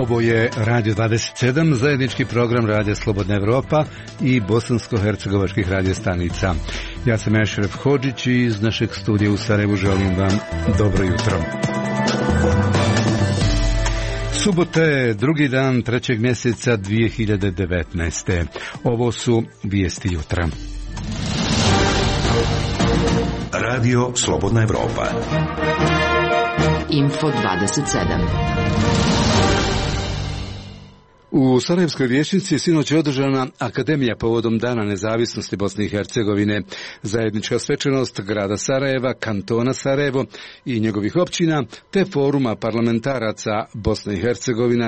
Ovo je Radio 27, zajednički program Radija Slobodna Evropa i bosansko-hercegovačkih radiostanica. Ja sam Ešref Hodžić i iz našeg studija u Sarajevu želim vam dobro jutro. Subota je drugi dan trećeg mjeseca 2019. Ovo su vijesti jutra. Radio Slobodna Evropa. Info 27. U Sarajevskoj vijećnici sinoć je održana akademija povodom Dana nezavisnosti Bosne i Hercegovine. Zajednička svečanost grada Sarajeva, kantona Sarajevo i njegovih općina, te foruma parlamentaraca Bosne i Hercegovina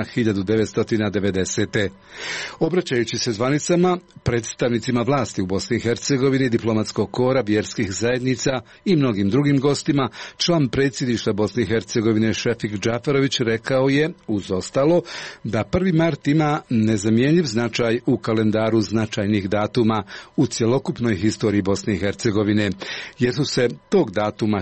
1990. Obraćajući se zvanicama, predstavnicima vlasti u Bosni i Hercegovini, diplomatskog kora, vjerskih zajednica i mnogim drugim gostima, član predsjedništva Bosne i Hercegovine Šefik Džaferović rekao je, uz ostalo, da 1. mart ima nezamjenjiv značaj u kalendaru značajnih datuma u cjelokupnoj historiji Bosne i Hercegovine, jer su se tog datuma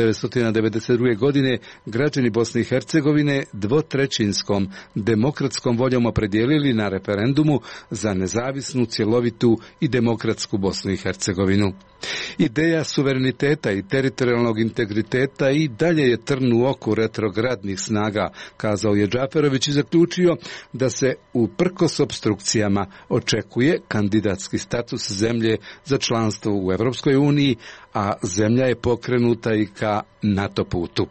1992. godine građani Bosne i Hercegovine dvotrećinskom demokratskom voljom opredijelili na referendumu za nezavisnu, cjelovitu i demokratsku Bosnu i Hercegovinu. Ideja suvereniteta i teritorijalnog integriteta i dalje je trn u oku retrogradnih snaga, kazao je Džaferović i zaključio da se uprkos opstrukcijama očekuje kandidatski status zemlje za članstvo u Europskoj uniji, a zemlja je pokrenuta i ka NATO putu.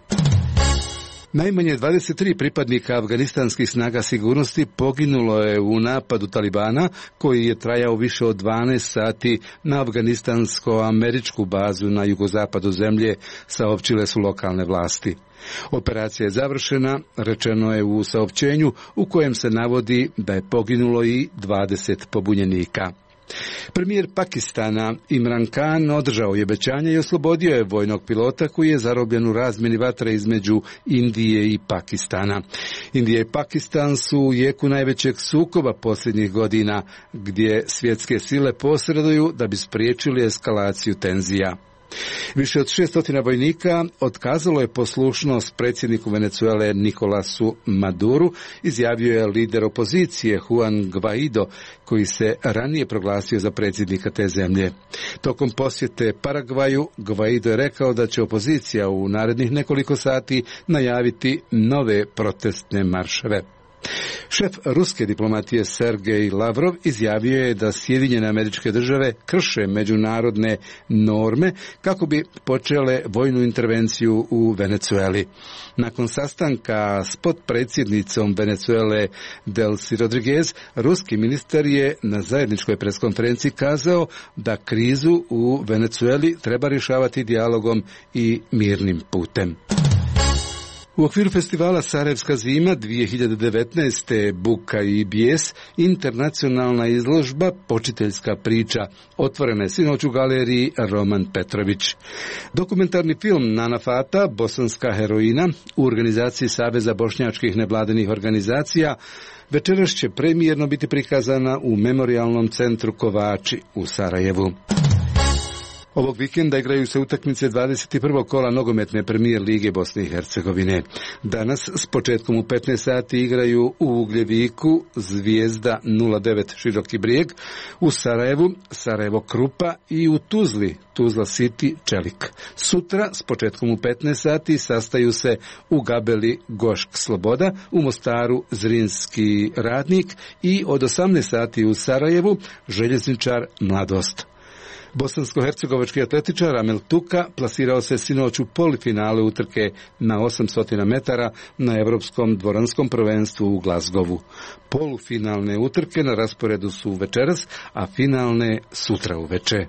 Najmanje 23 pripadnika afganistanskih snaga sigurnosti poginulo je u napadu Talibana koji je trajao više od 12 sati na afganistansko-američku bazu na jugozapadu zemlje, saopćile su lokalne vlasti. Operacija je završena, rečeno je u saopćenju u kojem se navodi da je poginulo i 20 pobunjenika. Premijer Pakistana Imran Khan održao je obećanje i oslobodio je vojnog pilota koji je zarobljen u razmjeni vatre između Indije i Pakistana. Indija i Pakistan su u jeku najvećeg sukoba posljednjih godina, gdje svjetske sile posreduju da bi spriječili eskalaciju tenzija. Više od 600 vojnika otkazalo je poslušnost predsjedniku Venezuele Nikolasu Maduru, izjavio je lider opozicije Juan Guaido, koji se ranije proglasio za predsjednika te zemlje. Tokom posjete Paragvaju, Guaido je rekao da će opozicija u narednih nekoliko sati najaviti nove protestne marševe. Šef ruske diplomatije Sergej Lavrov izjavio je da Sjedinjene Američke Države krše međunarodne norme kako bi počele vojnu intervenciju u Venezueli. Nakon sastanka s potpredsjednicom Venezuele Delcy Rodriguez, ruski ministar je na zajedničkoj preskonferenciji kazao da krizu u Venezueli treba rješavati dijalogom i mirnim putem. U okviru festivala Sarajevska zima 2019. Buka i bijes, internacionalna izložba Počiteljska priča otvorena je sinoć u galeriji Roman Petrović. Dokumentarni film Nana Fata, bosanska heroina, u organizaciji Saveza bošnjačkih nevladinih organizacija, večeras će premijerno biti prikazana u Memorijalnom centru Kovači u Sarajevu. Ovog vikenda igraju se utakmice 21. kola nogometne premijer lige Bosne i Hercegovine. Danas s početkom u 15 sati igraju u Ugljeviku Zvijezda 09 Široki Brijeg, u Sarajevu Sarajevo Krupa i u Tuzli Tuzla City Čelik. Sutra s početkom u 15 sati sastaju se u Gabeli Gošk Sloboda, u Mostaru Zrinski Radnik i od 18 sati u Sarajevu Željezničar Mladost. Bosansko-hercegovački atletičar Amel Tuka plasirao se sinoć u polifinale utrke na 800 metara na Europskom dvoranskom prvenstvu u Glazgovu. Polufinalne utrke na rasporedu su večeras, a finalne sutra uveče.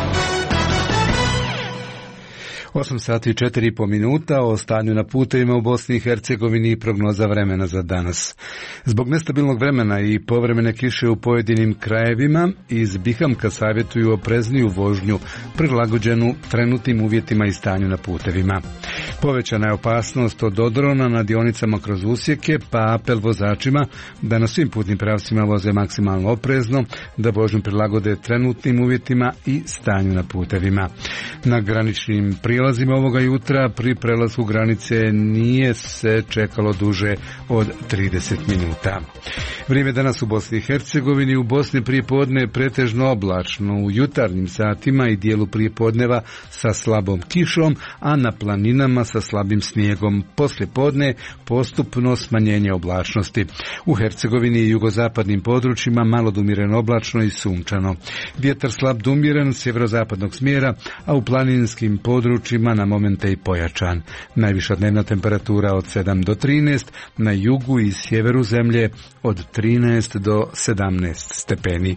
8 sati i 4,5 minuta o stanju na putevima u Bosni i Hercegovini i prognoza vremena za danas. Zbog nestabilnog vremena i povremene kiše u pojedinim krajevima, iz Bihamka savjetuju oprezniju vožnju prilagođenu trenutnim uvjetima i stanju na putevima. Povećana je opasnost od odrona na dionicama kroz usjeke, pa apel vozačima da na svim putnim pravcima voze maksimalno oprezno, da vožnju prilagode trenutnim uvjetima i stanju na putevima. Na graničnim prijelazima prijelazima ovoga jutra pri prelasku granice nije se čekalo duže od 30 minuta. Vrijeme danas u Bosni i Hercegovini. U Bosni prijepodne pretežno oblačno, u jutarnjim satima i dijelu prijepodneva sa slabom kišom, a na planinama sa slabim snijegom. Poslijepodne postupno smanjenje oblačnosti. U Hercegovini i jugozapadnim područjima malo umjereno oblačno i sunčano. Vjetar slab do umjeren sjeverozapadnog smjera, a u planinskim područjima na momente i pojačan. Najviša dnevna temperatura od 7 do 13, na jugu i sjeveru zemlje od 13 do 17 stepeni.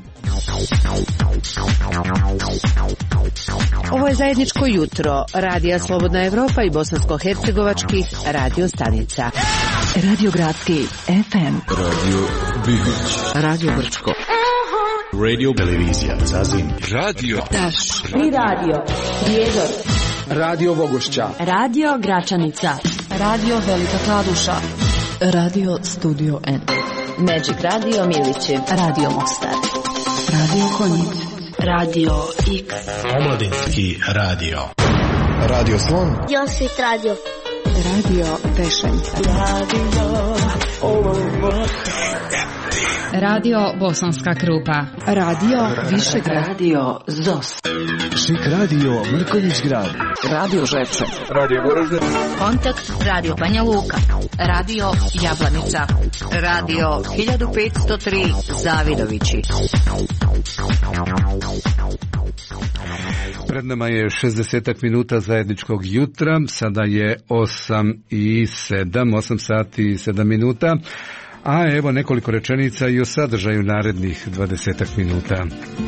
Ovo je zajedničko jutro Radija Slobodna Evropa i bosansko-hercegovačkih radio stanica. Radio Gradski FM, Radio Bihić, Radio Brčko, Radio Televizija Zazin, Radio Taš i Radio Prijedor, Radio Vogošća, Radio Gračanica, Radio Velika Kladuša, Radio Studio N, Magic Radio Milići, Radio Mostar, Radio Konjic, Radio X, Omladinski radio. Radio Slon, Josip Radio, Radio Pešenca, Radio Bosanska Krupa, Radio Višegrad, Radio Zos, Šik Radio Mrkonjić Grad, Radio Žepče, Radio Goražde, Kontakt Radio Banja Luka, Radio Jablanica, Radio 1503 Zavidovići. Pred nama je 60 minuta zajedničkog jutra, sada je 8 sati i 7 minuta, a evo nekoliko rečenica i o sadržaju narednih 20 minuta.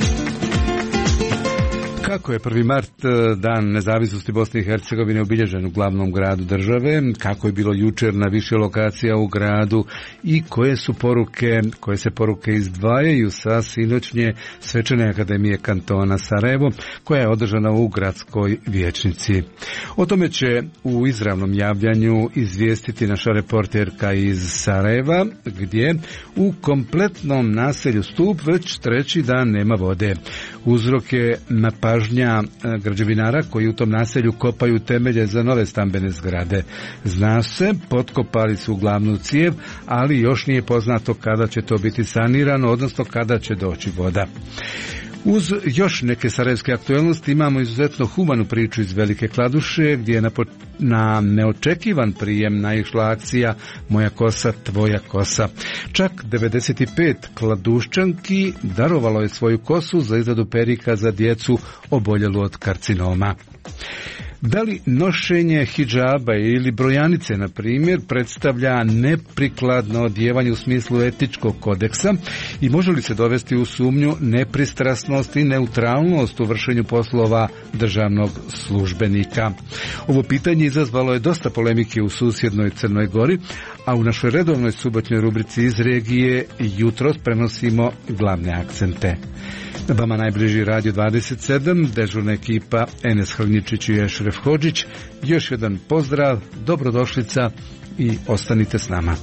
Kako je 1. mart, dan nezavisnosti Bosne i Hercegovine, obilježen u glavnom gradu države, kako je bilo jučer na više lokacija u gradu i koje se poruke izdvajaju sa sinoćnje svečane akademije kantona Sarajevo, koja je održana u gradskoj vijećnici. O tome će u izravnom javljanju izvijestiti naša reporterka iz Sarajeva, gdje u kompletnom naselju Stup već 3. dan nema vode. Uzrok je napažnja građevinara koji u tom naselju kopaju temelje za nove stambene zgrade. Zna se, potkopali su glavnu cijev, ali još nije poznato kada će to biti sanirano, odnosno kada će doći voda. Uz još neke sarajevske aktualnosti imamo izuzetno humanu priču iz Velike Kladuše, gdje je na neočekivan prijem naišla akcija Moja kosa, tvoja kosa. Čak 95 kladuščanki darovalo je svoju kosu za izradu perika za djecu oboljelu od karcinoma. Da li nošenje hidžaba ili brojanice, na primjer, predstavlja neprikladno odjevanje u smislu etičkog kodeksa i može li se dovesti u sumnju nepristrasnost i neutralnost u vršenju poslova državnog službenika? Ovo pitanje izazvalo je dosta polemike u susjednoj Crnoj Gori, a u našoj redovnoj subotnjoj rubrici iz regije jutros prenosimo glavne akcente. Vama najbliži Radio 27, dežurna ekipa Enes Hrnjičić i Ešref Hodžić. Još jedan pozdrav, dobrodošlica i ostanite s nama.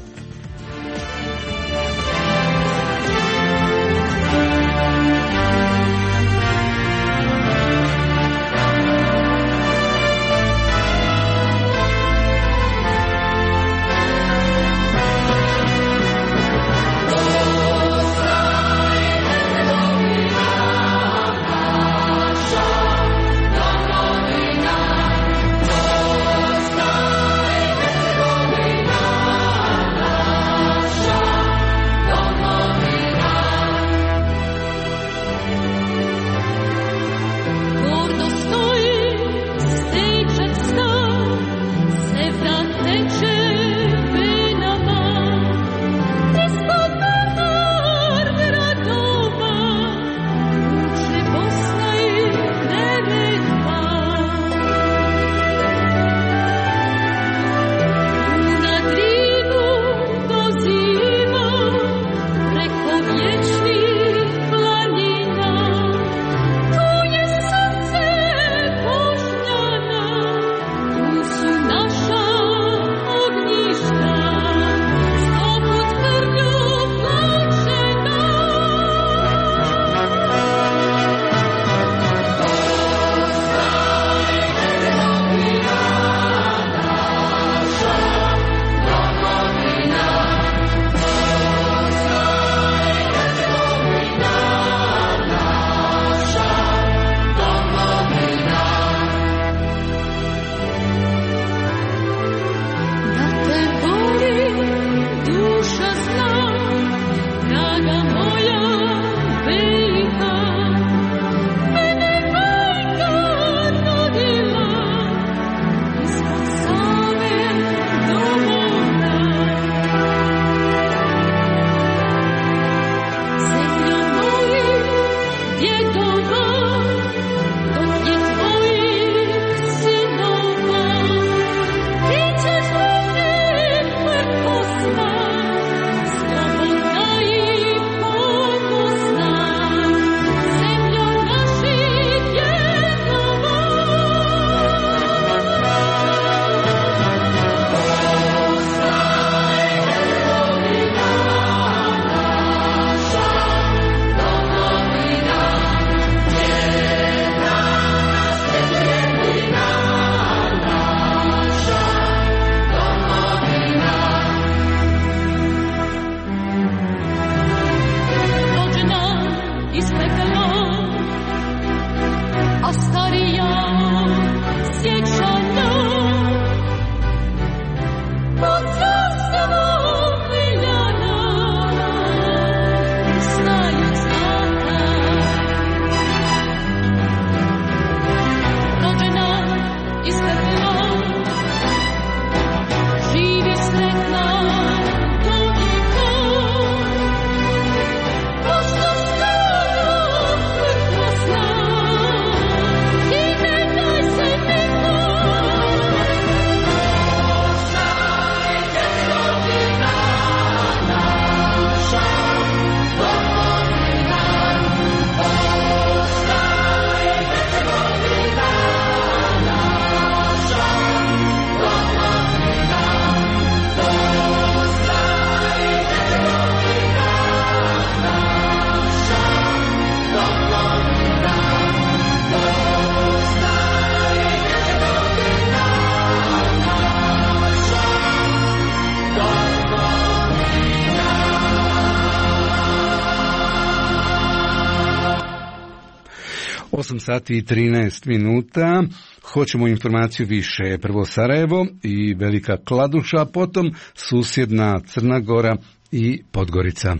8 sati i 13 minuta. Hoćemo informaciju više. Prvo Sarajevo i Velika Kladuša, potom susjedna Crna Gora i Podgorica.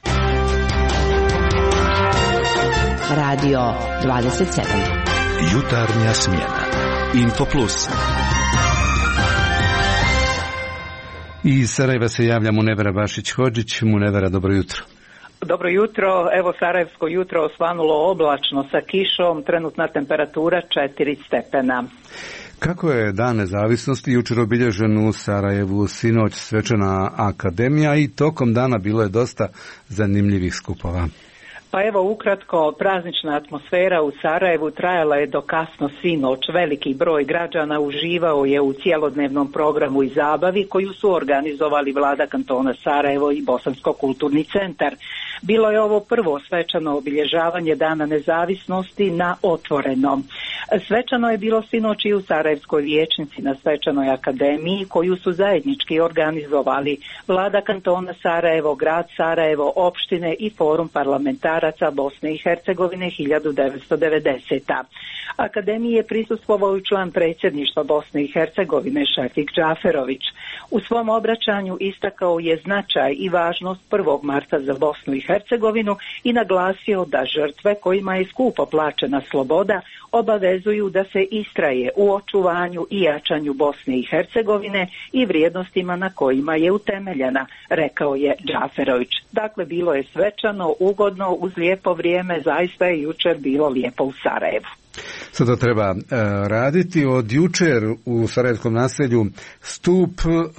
Radio 27. Jutarnja smjena. Info Plus. Iz Sarajeva se javlja Munevera Bašić-Hodžić. Munevera, dobro jutro. Dobro jutro, evo sarajevsko jutro osvanulo oblačno sa kišom, trenutna temperatura 4 stepena. Kako je Dan nezavisnosti jučer obilježen u Sarajevu, sinoć svečana akademija i tokom dana bilo je dosta zanimljivih skupova? Pa evo ukratko, praznična atmosfera u Sarajevu trajala je do kasno sinoć. Veliki broj građana uživao je u cjelodnevnom programu i zabavi koju su organizovali vlada kantona Sarajevo i Bosansko kulturni centar. Bilo je ovo prvo svečano obilježavanje Dana nezavisnosti na otvorenom. Svečano je bilo sinoć i u Sarajevskoj vijećnici na svečanoj akademiji koju su zajednički organizovali vlada kantona Sarajevo, grad Sarajevo, opštine i forum parlamentaraca Bosne i Hercegovine 1990. Akademiji je prisustvovao i član predsjedništva Bosne i Hercegovine Šefik Džaferović. U svom obraćanju istakao je značaj i važnost 1. marta za Bosnu i Hercegovinu i naglasio da žrtve kojima je skupo plaćena sloboda obavezuju da se istraje u očuvanju i jačanju Bosne i Hercegovine i vrijednostima na kojima je utemeljena, rekao je Džaferović. Dakle, bilo je svečano, ugodno, uz lijepo vrijeme, zaista je jučer bilo lijepo u Sarajevu. Sada treba raditi. Od jučer u sarajevskom naselju Stup,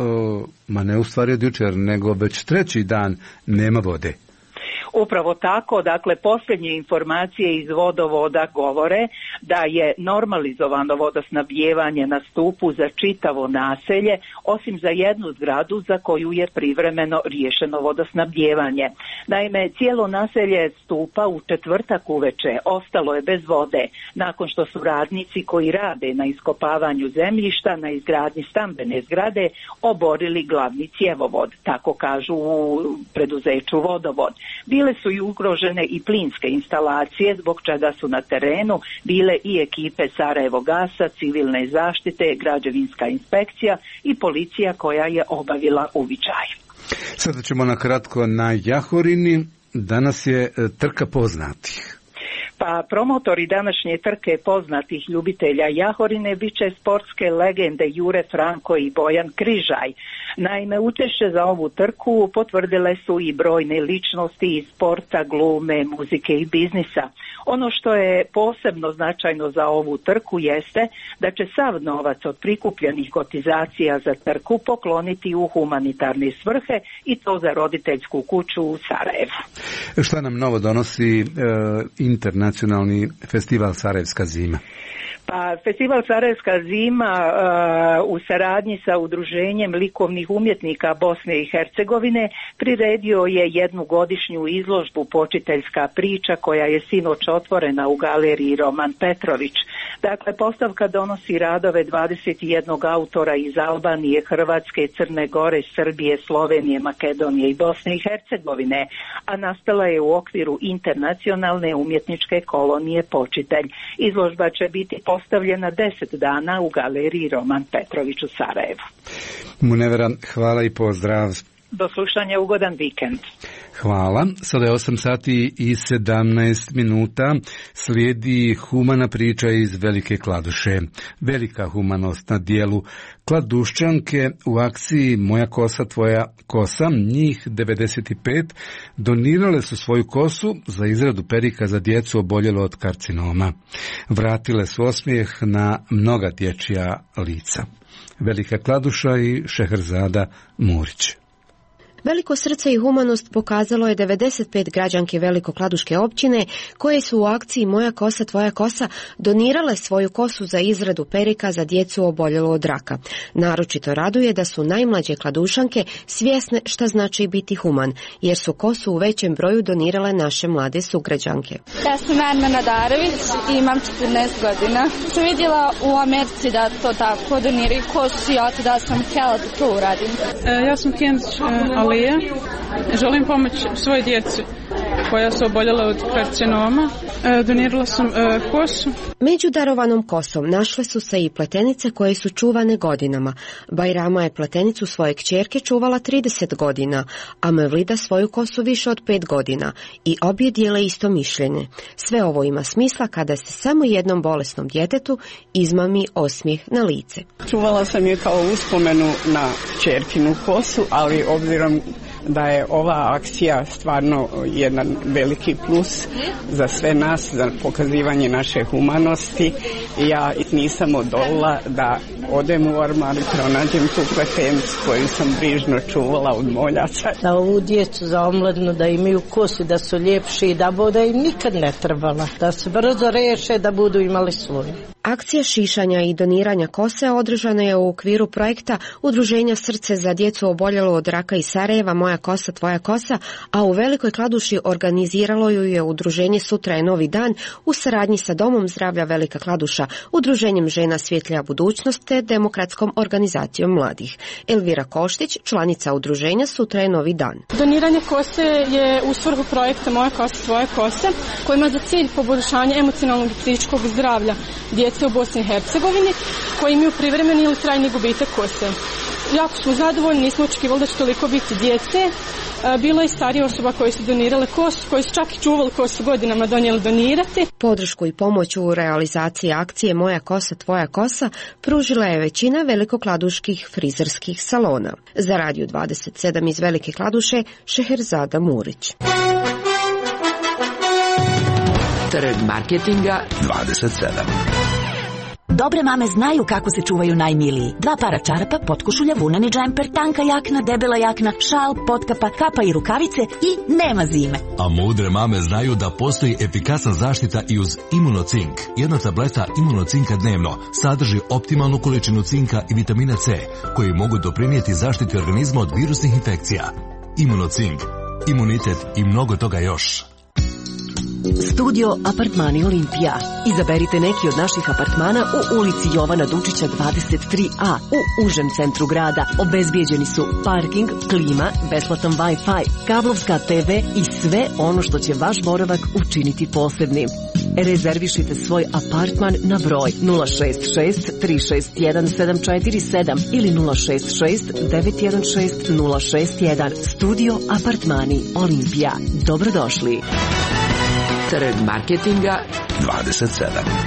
ne u stvari od jučer, nego već treći dan nema vode. Upravo tako, dakle, posljednje informacije iz vodovoda govore da je normalizovano vodosnabdijevanje na Stupu za čitavo naselje, osim za jednu zgradu za koju je privremeno riješeno vodosnabdijevanje. Naime, cijelo naselje Stupa u četvrtak uveče ostalo je bez vode, nakon što su radnici koji rade na iskopavanju zemljišta na izgradnji stambene zgrade oborili glavni cjevovod, tako kažu u preduzeću Vodovod. Bile su i ugrožene i plinske instalacije, zbog čega su na terenu bile i ekipe Sarajevo Gasa, civilne zaštite, građevinska inspekcija i policija koja je obavila uviđaj. Sada ćemo na kratko na Jahorini. Danas je trka poznatih. Pa promotori današnje trke poznatih ljubitelja Jahorine bit će sportske legende Jure Franko i Bojan Križaj. Naime, učešće za ovu trku potvrdile su i brojne ličnosti iz sporta, glume, muzike i biznisa. Ono što je posebno značajno za ovu trku jeste da će sav novac od prikupljenih kotizacija za trku pokloniti u humanitarne svrhe i to za roditeljsku kuću u Sarajevu. Šta nam novo donosi internacionalni festival Sarajevska zima? Pa Festival Sarajevska zima u saradnji sa Udruženjem likovnih umjetnika Bosne i Hercegovine priredio je jednu godišnju izložbu Počiteljska priča koja je sinoć otvorena u galeriji Roman Petrović. Dakle, postavka donosi radove 21 autora iz Albanije, Hrvatske, Crne Gore, Srbije, Slovenije, Makedonije i Bosne i Hercegovine, a nastala je u okviru internacionalne umjetničke kolonije Počitelj. Izložba će biti postavljena 10 dana u galeriji Roman Petrović u Sarajevu. Munevera, hvala i pozdrav. Do slušanja, ugodan vikend. Hvala. Sada je 8 sati i 17 minuta. Slijedi humana priča iz Velike Kladuše. Velika humanost na dijelu Kladuščanke u akciji Moja kosa, tvoja kosa. Njih 95 donirale su svoju kosu za izradu perika za djecu oboljelo od karcinoma. Vratile su osmijeh na mnoga dječja lica. Velika Kladuša i Šeherzada Murić. Veliko srce i humanost pokazalo je 95 građanki Velikokladuške općine koje su u akciji Moja kosa, tvoja kosa donirale svoju kosu za izradu perika za djecu oboljelu od raka. Naročito raduje da su najmlađe kladušanke svjesne šta znači biti human, jer su kosu u većem broju donirale naše mlade sugrađanke. Ja sam Arna Nadarović i imam 14 godina. Sam vidjela u Americi da to tako doniraju kosu i od da sam htjela da to uradim. Ja sam Kenzić Alija. Želim pomoći svoj djeci koja su oboljela od karcinoma. Donirala sam kosu. Među darovanom kosom našle su se i pletenice koje su čuvane godinama. Bajrama je pletenicu svoje kćerke čuvala 30 godina, a Mevlida svoju kosu više od 5 godina i obje dijele isto mišljenje. Sve ovo ima smisla kada se samo jednom bolesnom djetetu izmami osmijeh na lice. Čuvala sam je kao uspomenu na kćerkinu kosu, ali obzirom da je ova akcija stvarno jedan veliki plus za sve nas, za pokazivanje naše humanosti. Ja nisam odolila da odem u ormar i pronađem tu pletenicu koju sam brižno čuvala od moljaca. Da ovu djecu za omladnu da imaju kosi, da su ljepši i da boda im nikad ne trebala, da se brzo reše da budu imali svoje. Akcija šišanja i doniranja kose održana je u okviru projekta Udruženja Srce za djecu oboljelu od raka iz Sarajeva Moja kosa, tvoja kosa, a u Velikoj Kladuši organiziralo ju je Udruženje Sutra je novi dan u saradnji sa Domom zdravlja Velika Kladuša, Udruženjem žena Svjetlija budućnost te Demokratskom organizacijom mladih. Elvira Koštić, članica Udruženja Sutra je novi dan. Doniranje kose je u svrhu projekta Moja kosa, tvoja kosa, koji ima za cilj poboljšanje emocionalnog i psihičkog zdravlja djece u Bosni i Hercegovini koji imaju privremeni ili trajni gubitak kose. Jako smo zadovoljni, nismo očekivali da će toliko biti djece. Bilo je starije osoba koji su donirale kosu, koji su čak i čuvali kosu godinama donijeli donirati. Podršku i pomoć u realizaciji akcije Moja kosa, tvoja kosa pružila je većina velikokladuških frizerskih salona. Za Radio 27 iz Velike Kladuše, Šeherzada Murić. Trg marketinga 27. Dobre mame znaju kako se čuvaju najmiliji. 2 para čarapa, potkošulja, vunani džemper, tanka jakna, debela jakna, šal, potkapa, kapa i rukavice i nema zime. A mudre mame znaju da postoji efikasna zaštita i uz Imunocink. Jedna tableta Imunocinka dnevno sadrži optimalnu količinu cinka i vitamina C, koji mogu doprinijeti zaštiti organizma od virusnih infekcija. Imunocink, imunitet i mnogo toga još. Studio Apartmani Olimpija. Izaberite neki od naših apartmana u ulici Jovana Dučića 23A u užem centru grada. Obezbijeđeni su parking, klima, besplatan Wi-Fi, kablovska TV i sve ono što će vaš boravak učiniti posebnim. Rezervišite svoj apartman na broj 066 361 747 ili 066 916 061. Studio Apartmani Olimpija. Dobrodošli. Trg marketinga 27.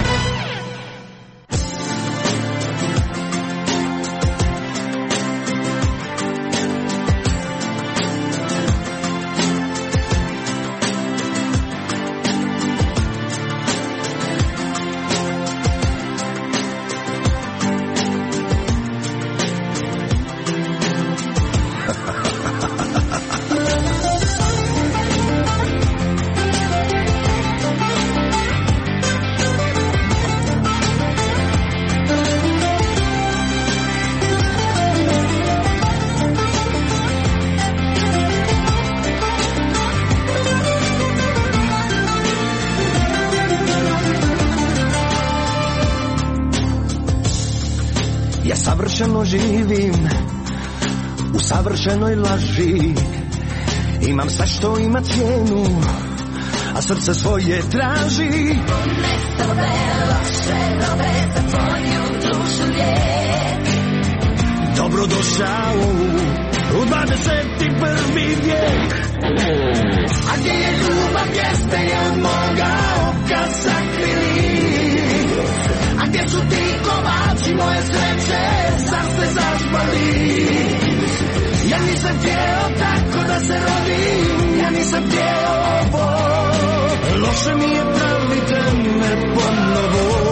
Savršeno živim u savršenoj laži. Imam sve što ima cijenu, a srce svoje traži. Umjesto vela šedove za tvoju dušu lijek. Dobrodošao u 21. vijek. A gdje je ljubav, gdje je od moga oka sakrili? A gdje su ti kovači moje sreće, sam se zažbali. Ja nisam htjeo tako da se rodim, ja nisam htjeo ovo. Loše mi je pravite me ponovo.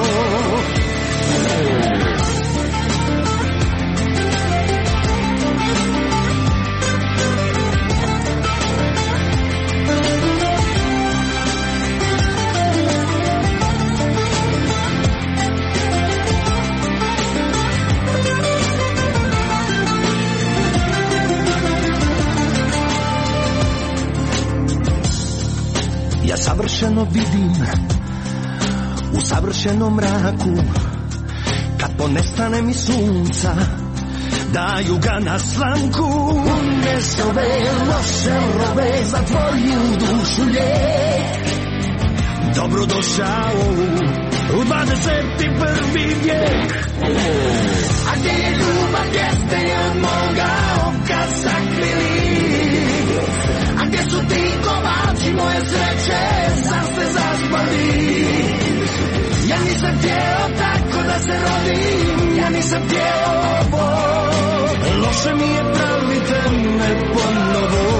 Ja savršeno vidim u savršenom mraku, kad ponestane mi sunca, daju ga na slamku. Unes ove loše robe za tvoju dušu lijek. Dobrodošao u 21. vijek. A gdje je ljubav, gdje ste je od moga oka sakrili? A gdje su ti kovači moje sreće, sam ste zaspali? Ja nisam htjeo tako da se rodim, ja nisam htjeo ovo. Loše mi je, pravite me ponovo.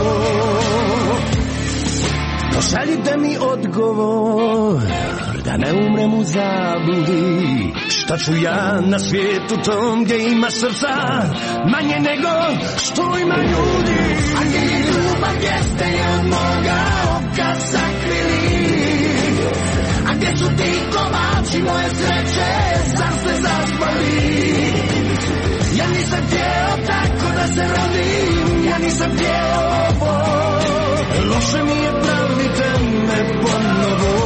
Pošaljite mi odgovor, da ne umrem u zabludi. Šta ću ja na svijetu tom gdje ima srca manje nego što ima ljudi? A gdje je ljubav, gdje ste je od moga oka sakrili? A gdje su ti kovači moje sreće, sam ste zaspali? Ja nisam htjeo tako da se rodim, ja nisam htjeo ovo. Loše mi je, pravite me ponovo.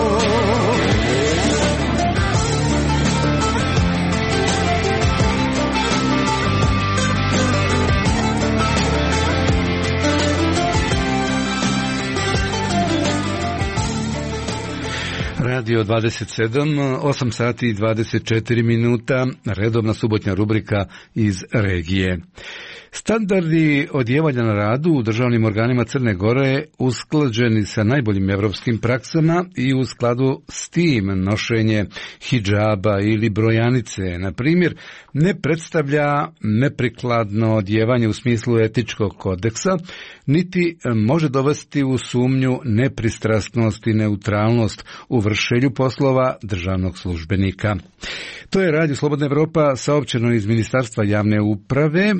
Radio 27, 8 sati i 24 minuta, redovna subotnja rubrika iz regije. Standardi odjevanja na radu u državnim organima Crne Gore usklađeni sa najboljim evropskim praksama i u skladu s tim nošenje hidžaba ili brojanice, na primjer, ne predstavlja neprikladno odjevanje u smislu etičkog kodeksa, niti može dovesti u sumnju nepristrasnost i neutralnost u vršenju poslova državnog službenika. To je Radio Slobodna Evropa saopćeno iz Ministarstva javne uprave,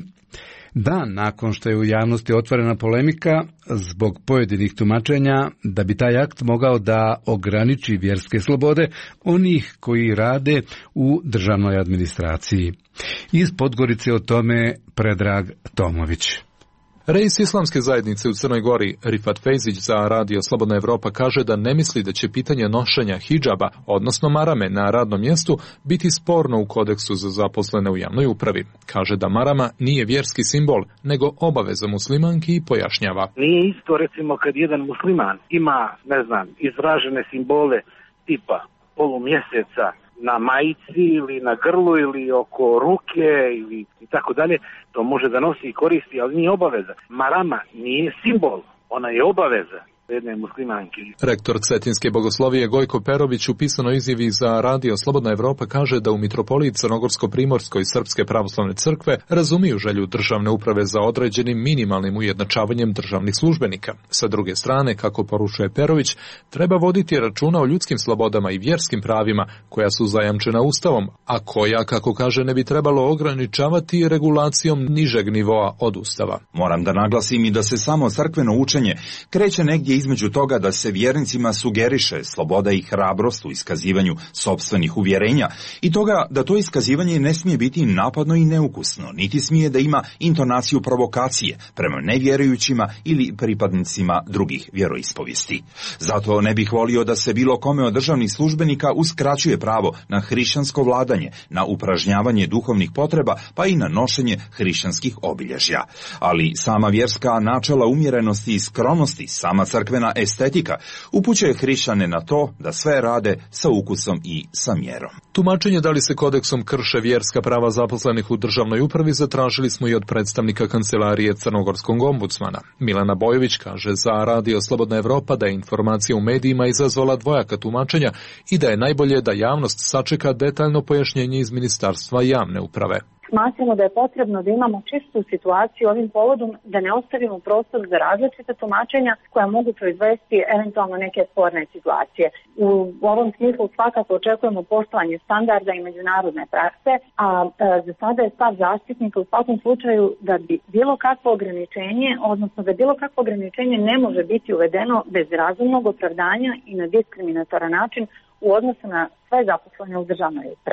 dan nakon što je u javnosti otvorena polemika zbog pojedinih tumačenja da bi taj akt mogao da ograniči vjerske slobode onih koji rade u državnoj administraciji. Iz Podgorice o tome Predrag Tomović. Reis Islamske zajednice u Crnoj Gori, Rifat Fejzić, za Radio Slobodna Evropa kaže da ne misli da će pitanje nošenja hidžaba, odnosno marame, na radnom mjestu biti sporno u kodeksu za zaposlene u javnoj upravi. Kaže da marama nije vjerski simbol, nego obaveza muslimanki i pojašnjava. Nije isto, recimo, kad jedan musliman ima, izražene simbole tipa polumjeseca na majici ili na grlu ili oko ruke ili i tako dalje, to može da nosi i koristi, ali nije obaveza. Marama nije simbol, ona je obaveza jedne muslimanke. Rektor Cetinske bogoslovije Gojko Perović u pisanoj izjavi za Radio Slobodna Evropa kaže da u mitropoliji Crnogorsko-Primorskoj Srpske pravoslavne crkve razumiju želju državne uprave za određenim minimalnim ujednačavanjem državnih službenika. Sa druge strane, kako poručuje Perović, treba voditi računa o ljudskim slobodama i vjerskim pravima koja su zajamčena Ustavom, a koja, kako kaže, ne bi trebalo ograničavati regulacijom nižeg nivoa od Ustava. Moram da naglasim i da se samo crkveno učenje kreće negdje između toga da se vjernicima sugeriše sloboda i hrabrost u iskazivanju sopstvenih uvjerenja i toga da to iskazivanje ne smije biti napadno i neukusno, niti smije da ima intonaciju provokacije prema nevjerujućima ili pripadnicima drugih vjeroispovijesti. Zato ne bih volio da se bilo kome od državnih službenika uskraćuje pravo na hrišćansko vladanje, na upražnjavanje duhovnih potreba, pa i na nošenje hrišćanskih obilježja. Ali sama vjerska načela umjerenosti i skromnosti, sama crkvena estetika upućuje hrišćane na to da sve rade sa ukusom i sa mjerom. Tumačenje da li se kodeksom krše vjerska prava zaposlenih u državnoj upravi zatražili smo i od predstavnika kancelarije crnogorskog ombudsmana. Milana Bojović kaže za Radio Slobodna Evropa da je informacija u medijima izazvala dvojaka tumačenja i da je najbolje da javnost sačeka detaljno pojašnjenje iz Ministarstva javne uprave. Smatramo da je potrebno da imamo čistu situaciju ovim povodom, da ne ostavimo prostor za različite tumačenja koja mogu proizvesti eventualno neke sporne situacije. U ovom smislu svakako očekujemo poštovanje standarda i međunarodne prakse, a za sada je stav zaštitnika u svakom slučaju da bi bilo kakvo ograničenje, odnosno da bilo kakvo ograničenje ne može biti uvedeno bez razumnog opravdanja i na diskriminatoran način u odnosu na sve zaposlene u državnoj upravi.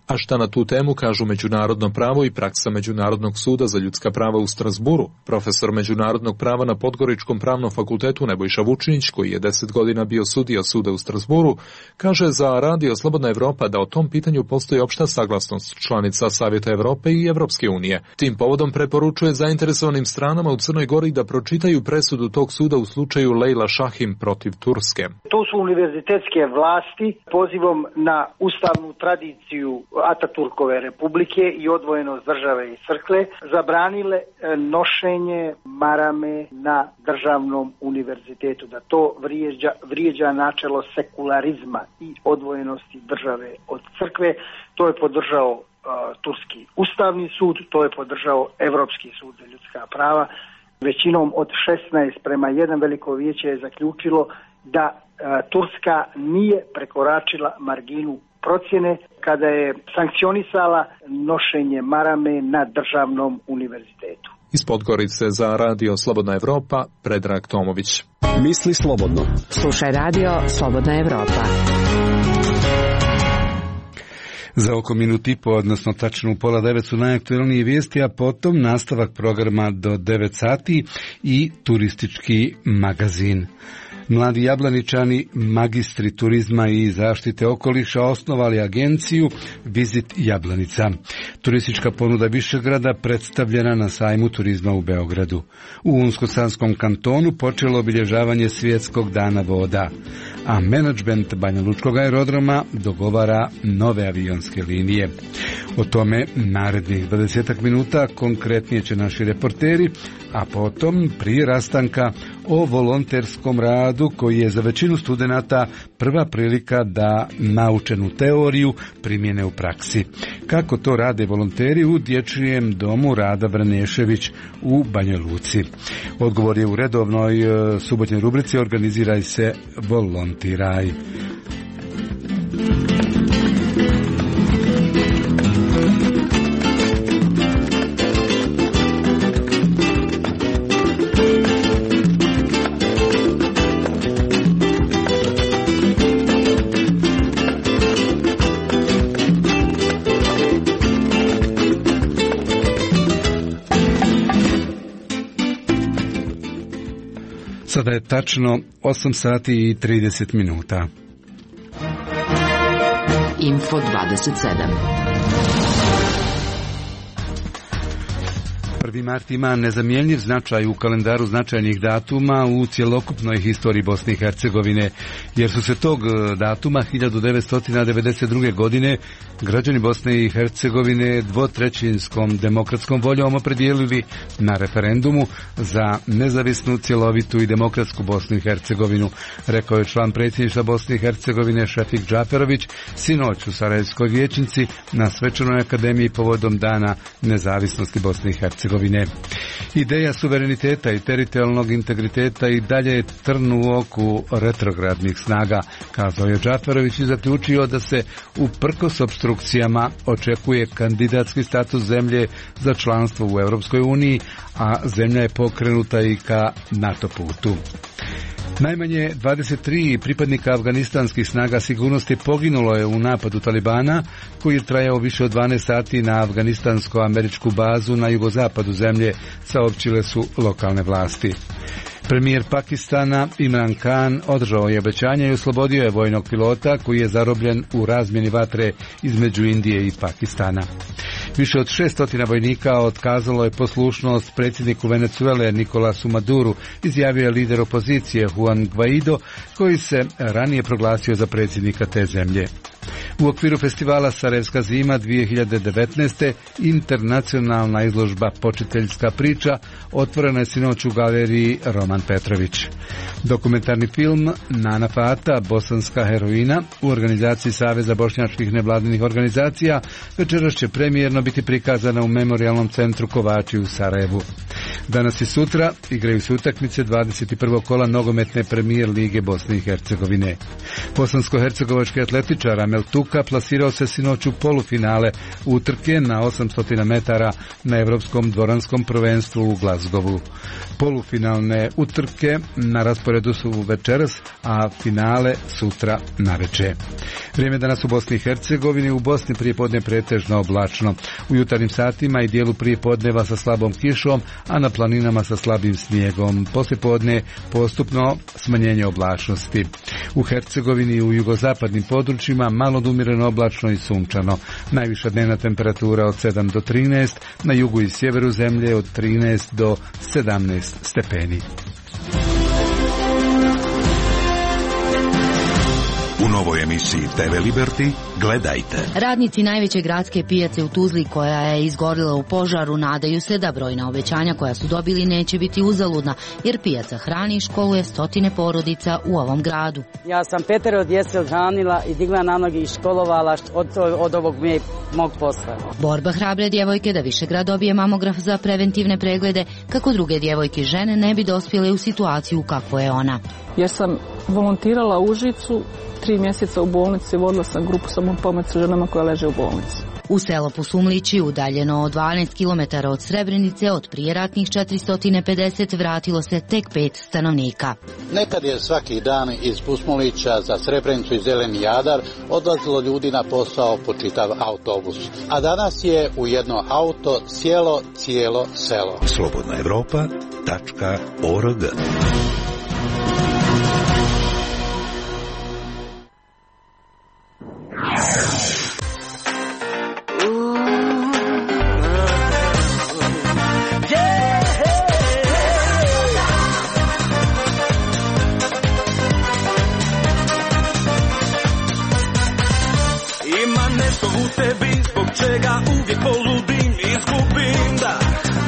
A šta na tu temu kažu međunarodno pravo i praksa Međunarodnog suda za ljudska prava u Strasburu? Profesor međunarodnog prava na Podgoričkom pravnom fakultetu Nebojša Vučinić, koji je 10 godina bio sudija suda u Strasburu, kaže za Radio Slobodna Evropa da o tom pitanju postoji opšta saglasnost članica Savjeta Evrope i Evropske unije. Tim povodom preporučuje zainteresovanim stranama u Crnoj Gori da pročitaju presudu tog suda u slučaju Lejla Šahim protiv Turske. To su univerzitetske vlasti pozivom na ustavnu tradiciju Ataturkove republike i odvojenost države i crkve zabranile nošenje marame na državnom univerzitetu, da to vrijeđa načelo sekularizma i odvojenosti države od crkve. To je podržao Turski ustavni sud, to je podržao Evropski sud za ljudska prava. Većinom od 16:1 veliko vijeće je zaključilo da Turska nije prekoračila marginu procjene kada je sankcionisala nošenje marame na državnom univerzitetu. Iz Podgorice za Radio Slobodna Evropa, Predrag Tomović. Misli slobodno. Slušaj Radio Slobodna Evropa. Za oko minut i po, odnosno tačno u 8:30 su najaktuelnije vijesti, a potom nastavak programa do 9 sati i turistički magazin. Mladi Jablaničani, magistri turizma i zaštite okoliša, osnovali agenciju Vizit Jablanica. Turistička ponuda Višegrada predstavljena na sajmu turizma u Beogradu. U Unsko-Sanskom kantonu počelo obilježavanje Svjetskog dana voda, a menadžment Banja Lučkog aerodroma dogovara nove avionske linije. O tome narednih 20 minuta konkretnije će naši reporteri, a potom prije rastanka o volonterskom radu koji je za većinu studenata prva prilika da naučenu teoriju primjene u praksi. Kako to rade volonteri u Dječjem domu Rada Vranešević u Banja Luci? Odgovor je u redovnoj subotnjoj rubrici Organiziraj se, volontiraj. Sada je tačno 8 sati i 30 minuta. Info 27. 1. mart ima nezamjenjiv značaj u kalendaru značajnih datuma u cjelokupnoj historiji Bosne i Hercegovine, jer su se tog datuma 1992. godine građani Bosne i Hercegovine dvotrećinskom demokratskom voljom opredijelili na referendumu za nezavisnu, cjelovitu i demokratsku Bosnu i Hercegovinu, rekao je član predsjedništva Bosne i Hercegovine Šefik Džaferović sinoć u Sarajevskoj vijećnici na Svečanoj akademiji povodom Dana nezavisnosti Bosne i Hercegovine. Ideja suvereniteta i teritorijalnog integriteta i dalje je trn u oku retrogradnih snaga, kazao je Džaferović i zaključio da se uprkos opstrukcijama očekuje kandidatski status zemlje za članstvo u Europskoj uniji, a zemlja je pokrenuta i ka NATO putu. Najmanje 23 pripadnika afganistanskih snaga sigurnosti poginulo je u napadu Talibana koji je trajao više od 12 sati na afganistansko-američku bazu na jugozapadu zemlje, saopćile su lokalne vlasti. Premijer Pakistana Imran Khan održao je obećanje i oslobodio je vojnog pilota koji je zarobljen u razmjeni vatre između Indije i Pakistana. Više od 600 vojnika otkazalo je poslušnost predsjedniku Venezuele Nikolasu Maduru, izjavio je lider opozicije Juan Guaido, koji se ranije proglasio za predsjednika te zemlje. U okviru festivala Sarajevska zima 2019. internacionalna izložba Počiteljska priča otvorena je sinoć u galeriji Roman Petrović. Dokumentarni film Nana Fata, bosanska heroina, u organizaciji Saveza bošnjačkih nevladinih organizacija večeras će premijerno biti prikazana u Memorijalnom centru Kovači u Sarajevu. Danas i sutra igraju se utakmice 21. kola nogometne premijer lige Bosne i Hercegovine. Bosansko-hercegovački atletičar Amel Tuk Luka plasirao se sinoć u polufinale utrke na 800 metara na Evropskom dvoranskom prvenstvu u Glasgowu. Polufinalne utrke na rasporedu su večeras, a finale sutra naveče. Vrijeme danas u Bosni i Hercegovini. U Bosni prijepodne pretežno oblačno. U jutarnjim satima i dijelu prijepodneva sa slabom kišom, a na planinama sa slabim snijegom. Poslijepodne postupno smanjenje oblačnosti. U Hercegovini i u jugozapadnim područjima malo do umjereno oblačno i sunčano. Najviša dnevna temperatura od 7 do 13, na jugu i sjeveru zemlje od 13 do 17 stepeni. U novoj emisiji TV Liberty gledajte. Radnici najveće gradske pijace u Tuzli, koja je izgorila u požaru, nadaju se da brojna obećanja koja su dobili neće biti uzaludna, jer pijaca hrani i školuje stotine porodica u ovom gradu. Ja sam 5 djece odhranila i digla na noge i školovala od ovog mog posla. Borba hrabre djevojke da Višegrad dobije mamograf za preventivne preglede, kako druge djevojke i žene ne bi dospjele u situaciju kakvo je ona. Jer sam volontirala u Užicu, 3 mjeseca u bolnici, vodila sam grupu samopomoć sa ženama koje leže u bolnici. U selo Pusumlići, udaljeno od 12 km od Srebrenice, od prijeratnih 450 vratilo se tek 5 stanovnika. Nekad je svaki dan iz Pusumlića za Srebrenicu i Zeleni Jadar odlazilo ljudi na posao po čitav autobus. A danas je u jedno auto sjelo cijelo selo. Slobodnaevropa.org. Čega uvijek poludim, izgubim da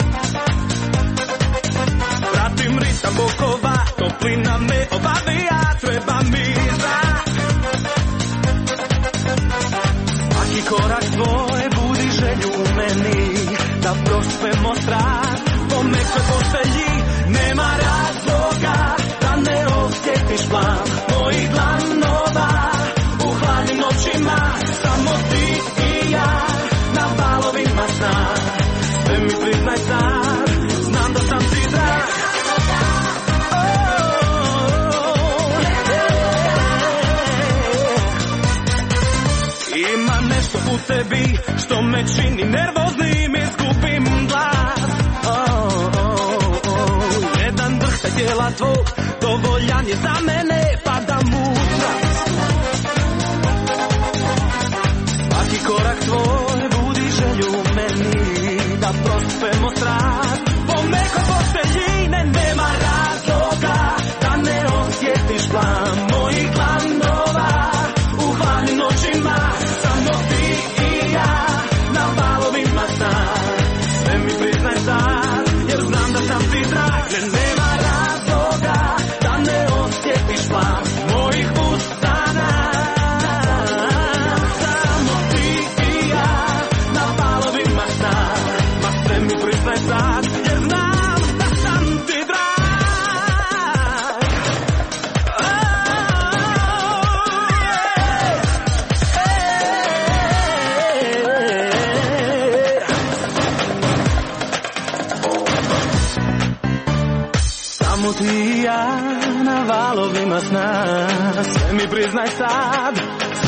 pratim ritam bokova, toplina me obavija, treba mi zrak. Svaki korak tvoj budi želju u meni, da prospemo strah po mekoj postelji. Nema razloga da ne osjetiš plan mojih dlanova u hladnim noćima, samo ti i ja. Sve mi priznaj sad, znam da sam ti drag. Ima nešto u tebi što me čini nervoznim, izgubim glas. Jedan drhtaj tijela tvog dovoljan je za mene, pa da mutra. Svaki korak tvoj budi želju u meni, da prospemo strah po mekoj postelji. Nema razloga da ne osjetiš plan mojih glavnova u hladnim noćima, samo ti i ja na valovima sna. Sve mi priznaj sad, jer znam da sam ti drag. Nema razloga da ne osjetiš plan mojih ustana. Sad, jer znam da sam ti drag. Samo ti i ja na valovima sna, sve mi priznaj sad.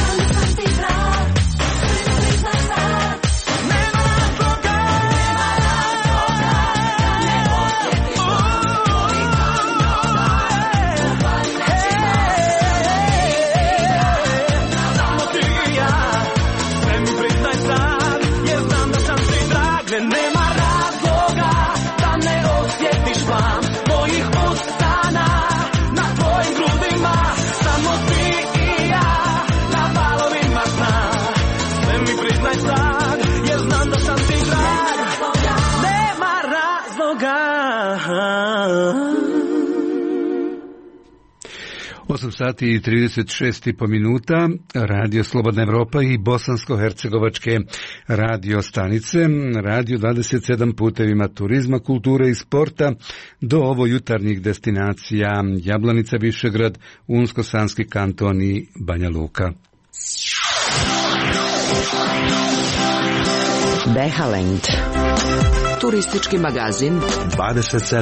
Sati i 36,5 minuta, Radio Slobodna Evropa i bosansko-hercegovačke radio stanice, radio 27 putevima turizma, kulture i sporta do ovo jutarnjih destinacija Jablanica, Višegrad, Unsko-Sanski kanton i Banja Luka. Behalend. Turistički magazin 27.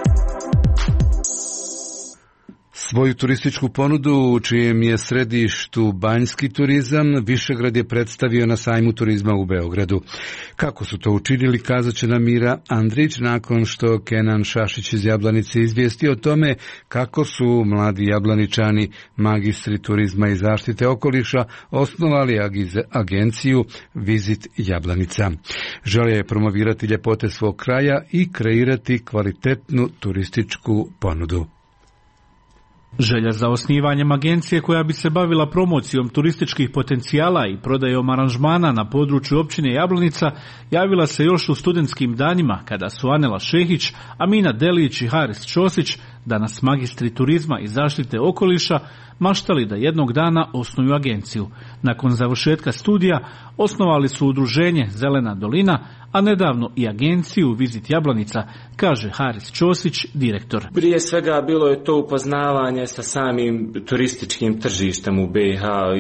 Svoju turističku ponudu, u čijem je središtu banjski turizam, Višegrad je predstavio na sajmu turizma u Beogradu. Kako su to učinili, kazat će nam Mira Andrić, nakon što Kenan Šašić iz Jablanice izvijesti o tome kako su mladi jablaničani, magistri turizma i zaštite okoliša, osnovali agenciju Vizit Jablanica. Žele je promovirati ljepote svog kraja i kreirati kvalitetnu turističku ponudu. Želja za osnivanjem agencije koja bi se bavila promocijom turističkih potencijala i prodajom aranžmana na području općine Jablanica javila se još u studentskim danima kada su Anela Šehić, Amina Delić i Haris Ćosić, danas magistri turizma i zaštite okoliša, maštali da jednog dana osnuju agenciju. Nakon završetka studija osnovali su udruženje Zelena dolina, a nedavno i agenciju Vizit Jablanica, kaže Haris Ćosić, direktor. Prije svega bilo je to upoznavanje sa samim turističkim tržištem u BiH,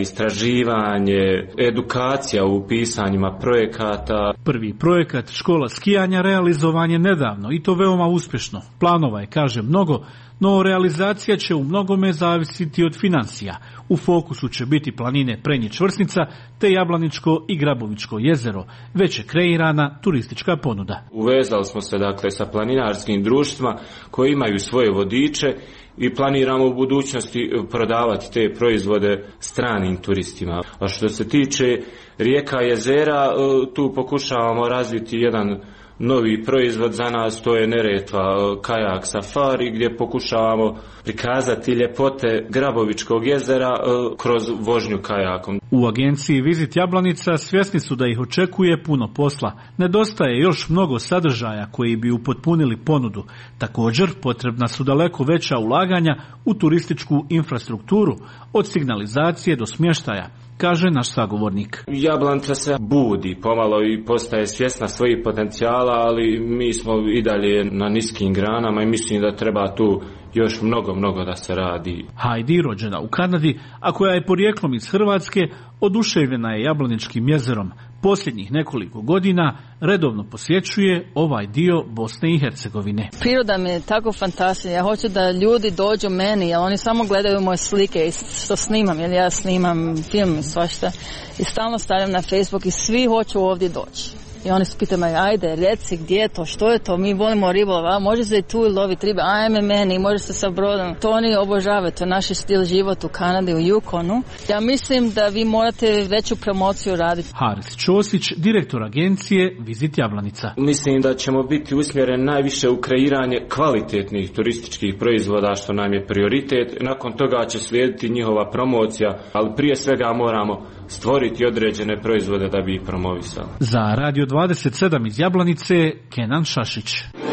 istraživanje, edukacija u pisanjima projekata. Prvi projekat škola skijanja realizovan je nedavno i to veoma uspješno. Planova je, kaže, mnogo, no realizacija će u mnogome zavisiti od financija. U fokusu će biti planine Prenje Čvrsnica te Jablaničko i Grabovičko jezero, već je kreirana turistička ponuda. Uvezali smo se dakle sa planinarskim društvima koji imaju svoje vodiče i planiramo u budućnosti prodavati te proizvode stranim turistima. A što se tiče rijeka jezera, tu pokušavamo razviti jedan novi proizvod za nas, to je Neretva kajak safari, gdje pokušavamo prikazati ljepote Grabovičkog jezera kroz vožnju kajakom. U agenciji Vizit Jablanica svjesni su da ih očekuje puno posla. Nedostaje još mnogo sadržaja koji bi upotpunili ponudu. Također potrebna su daleko veća ulaganja u turističku infrastrukturu, od signalizacije do smještaja, kaže naš sagovornik. Jablanica se budi pomalo i postaje svjesna svojih potencijala, ali mi smo i dalje na niskim granama i mislim da treba tu još mnogo da se radi. Heidi, rođena u Kanadi, a koja je porijeklom iz Hrvatske, oduševljena je Jablaničkim jezerom. Posljednjih nekoliko godina redovno posjećuje ovaj dio Bosne i Hercegovine. Priroda mi je tako fantastična. Ja hoću da ljudi dođu meni, jer oni samo gledaju moje slike što snimam, jer ja snimam film i svašta. I stalno stavljam na Facebook i svi hoću ovdje doći. I oni se pitaju, ajde, reci gdje je to, što je to, mi volimo ribolov, a može se i tu loviti ribe, ajme meni, može se sa brodom. To oni obožavaju, to je naš stil života u Kanadi, u Yukonu. Ja mislim da vi morate veću promociju raditi. Haris Ćosić, direktor agencije Vizit Jablanica. Mislim da ćemo biti usmjereni najviše u kreiranje kvalitetnih turističkih proizvoda, što nam je prioritet. Nakon toga će slijediti njihova promocija, ali prije svega moramo stvoriti određene proizvode da bi ih promovisali. Za Radio 27 iz Jablanice, Kenan Šašić.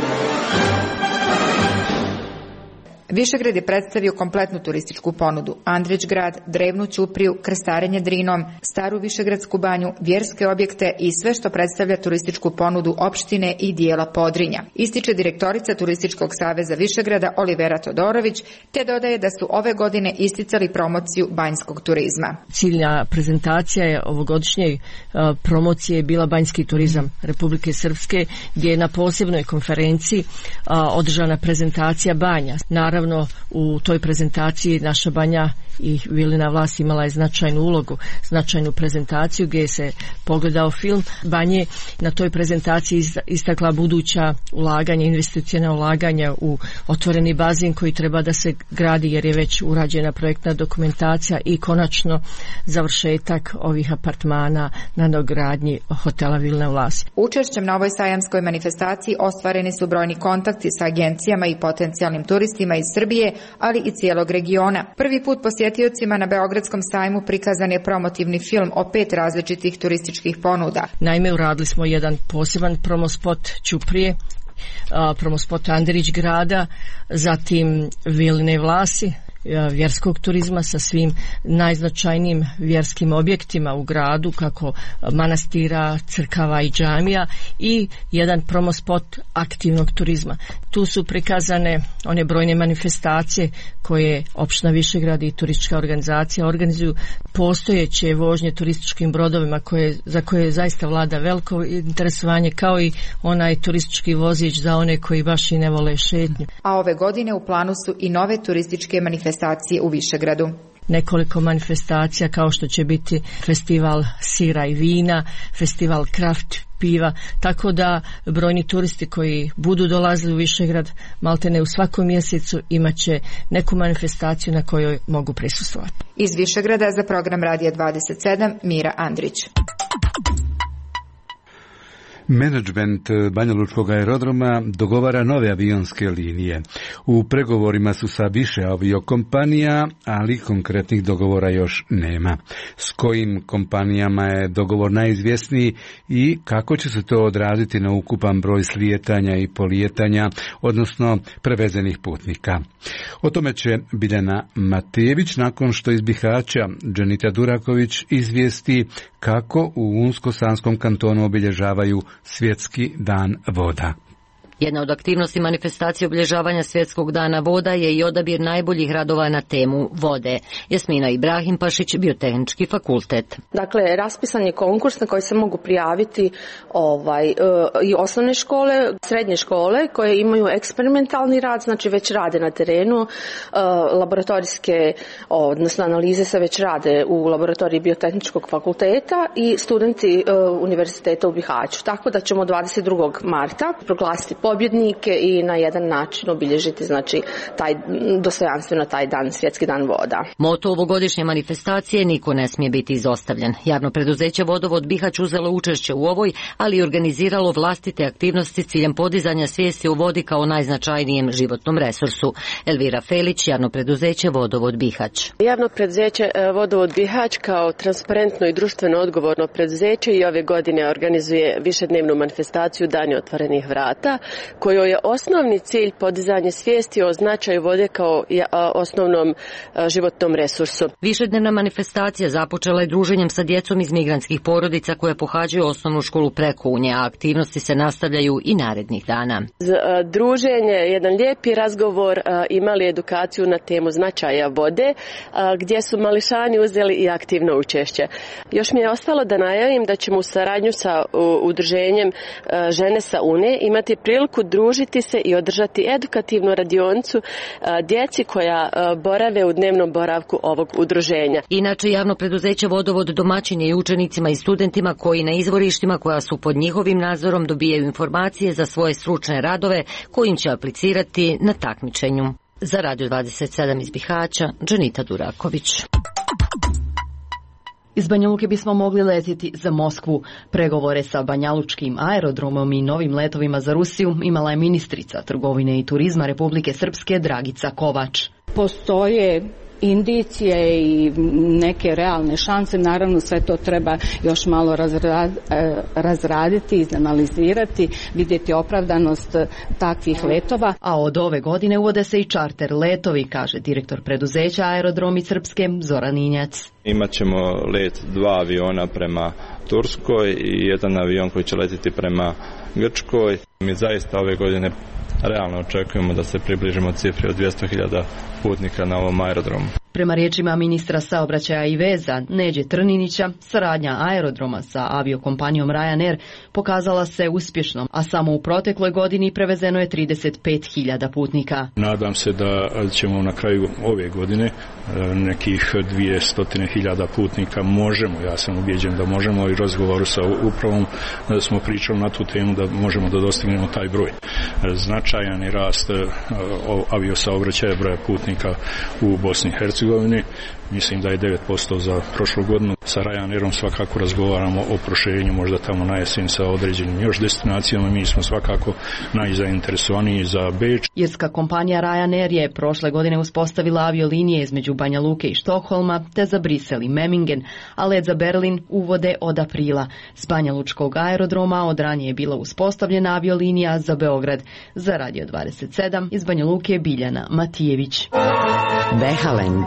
Višegrad je predstavio kompletnu turističku ponudu. Andrić grad, Drevnu ćupriju, krstarenje Drinom, staru Višegradsku banju, vjerske objekte i sve što predstavlja turističku ponudu opštine i dijela Podrinja. Ističe direktorica Turističkog saveza Višegrada Olivera Todorović, te dodaje da su ove godine isticali promociju banjskog turizma. Ciljna prezentacija je ovogodišnje promocije je bila banjski turizam Republike Srpske, gdje je na posebnoj konferenciji održana prezentacija banja. Naravno, u toj prezentaciji naša banja i Vilina vlast imala je značajnu ulogu, značajnu prezentaciju gdje se pogledao film banje. Na toj prezentaciji istakla buduća ulaganja, investicijna ulaganja u otvoreni bazen koji treba da se gradi jer je već urađena projektna dokumentacija i konačno završetak ovih apartmana na dogradnji hotela Vilina vlast. Učešćem na ovoj sajamskoj manifestaciji ostvareni su brojni kontakti sa agencijama i potencijalnim turistima iz Srbije, ali i cijelog regiona. Prvi put posjetiocima na Beogradskom sajmu prikazan je promotivni film o 5 različitih turističkih ponuda. Naime, uradili smo jedan poseban promospot Ćuprije, promospot Andrić grada, zatim Viline vlasi, vjerskog turizma sa svim najznačajnijim vjerskim objektima u gradu, kako manastira, crkava i džamija, i jedan promospot aktivnog turizma. Tu su prikazane one brojne manifestacije koje opština Višegrad i turistička organizacija organizuju, postojeće vožnje turističkim brodovima za koje zaista vlada veliko interesovanje, kao i onaj turistički vozić za one koji baš i ne vole šetnju. A ove godine u planu su i nove turističke manifestacije u Višegradu. Nekoliko manifestacija kao što će biti festival sira i vina, festival kraft piva, tako da brojni turisti koji budu dolazili u Višegrad maltene u svakom mjesecu imat će neku manifestaciju na kojoj mogu prisustvovati. Iz Višegrada za program Radija 27 Mira Andrić. Menadžment Banjalučkog aerodroma dogovara nove avionske linije. U pregovorima su sa više aviokompanija, ali konkretnih dogovora još nema. S kojim kompanijama je dogovor najizvjesniji i kako će se to odraziti na ukupan broj slijetanja i polijetanja, odnosno prevezenih putnika? O tome će Biljana Matejević nakon što iz Bihaća Dženita Duraković izvijesti kako u Unsko-Sanskom kantonu obilježavaju Svjetski dan voda. Jedna od aktivnosti manifestacije obilježavanja Svjetskog dana voda je i odabir najboljih radova na temu vode. Jasmina Ibrahimpašić, Biotehnički fakultet. Dakle, raspisan je konkurs na koji se mogu prijaviti i osnovne škole, srednje škole koje imaju eksperimentalni rad, znači već rade na terenu, laboratorijske, odnosno analize se već rade u laboratoriji Biotehničkog fakulteta i studenti univerziteta u Bihaću. Tako da ćemo 22. marta proglasiti pobjednike i na jedan način obilježiti, znači, dostojanstveno taj dan, Svjetski dan voda. Moto ovogodišnje manifestacije: niko ne smije biti izostavljen. Javno preduzeće Vodovod Bihać uzelo učešće u ovoj, ali i organiziralo vlastite aktivnosti s ciljem podizanja svijesti o vodi kao najznačajnijem životnom resursu. Elvira Felić, javno preduzeće Vodovod Bihać. Javno preduzeće Vodovod Bihać kao transparentno i društveno odgovorno preduzeće i ove godine organizuje višednevnu manifestaciju Dani otvorenih vrata, kojoj je osnovni cilj podizanje svijesti o značaju vode kao osnovnom životnom resursu. Višednevna manifestacija započela je druženjem sa djecom iz migrantskih porodica koje pohađaju osnovnu školu Prekunje, a aktivnosti se nastavljaju i narednih dana. Druženje, jedan lijepi razgovor, imali edukaciju na temu značaja vode, gdje su mališani uzeli i aktivno učešće. Još mi je ostalo da najavim da ćemo u saradnju sa udruženjem Žene sa Une imati priliku družiti se i održati edukativnu radionicu djeci koja borave u dnevnom boravku ovog udruženja. Inače, javno preduzeće Vodovod domaćin je i učenicima i studentima koji na izvorištima koja su pod njihovim nadzorom dobijaju informacije za svoje stručne radove kojim će aplicirati na takmičenju. Za Radio 27 iz Bihaća, Dženita Duraković. Iz Banja Luke bismo mogli letiti za Moskvu. Pregovore sa banjalučkim aerodromom i novim letovima za Rusiju imala je ministrica trgovine i turizma Republike Srpske Dragica Kovač. Postoje indicije i neke realne šanse, naravno sve to treba još malo razraditi, izanalizirati, vidjeti opravdanost takvih letova. A od ove godine uvode se i čarter letovi, kaže direktor preduzeća Aerodromi Srpske Zoran Injac. Imaćemo let 2 aviona prema Turskoj i jedan avion koji će letiti prema Grčkoj. Mi zaista ove godine realno očekujemo da se približimo cifri od 200.000 putnika na ovom aerodromu. Prema riječima ministra saobraćaja i veza Neđe Trninića, saradnja aerodroma sa aviokompanijom Ryanair pokazala se uspješnom, a samo u protekloj godini prevezeno je 35.000 putnika. Nadam se da ćemo na kraju ove godine nekih 200.000 putnika možemo, ja sam ubijeđen da možemo, i razgovoru sa upravom smo pričali na tu temu da možemo da dostignemo taj broj. Značajan je rast aviosaobraćaja broja putnika u Bosni i Hercegovini. Mislim da je 9% za prošlu godinu. Sa Ryanairom svakako razgovaramo o proširenju možda tamo na jesen sa određenim još destinacijama. Mi smo svakako najzainteresovaniji za Beč. Irska kompanija Ryanair je prošle godine uspostavila aviolinije između Banja Luke i Štokholma te za Brisel i Memmingen, a let za Berlin uvode od aprila. S Banja Lučkog aerodroma od ranije je bila uspostavljena aviolinija za Beograd. Za Radio 27 iz Banja Luke Biljana Matijević. Behalend.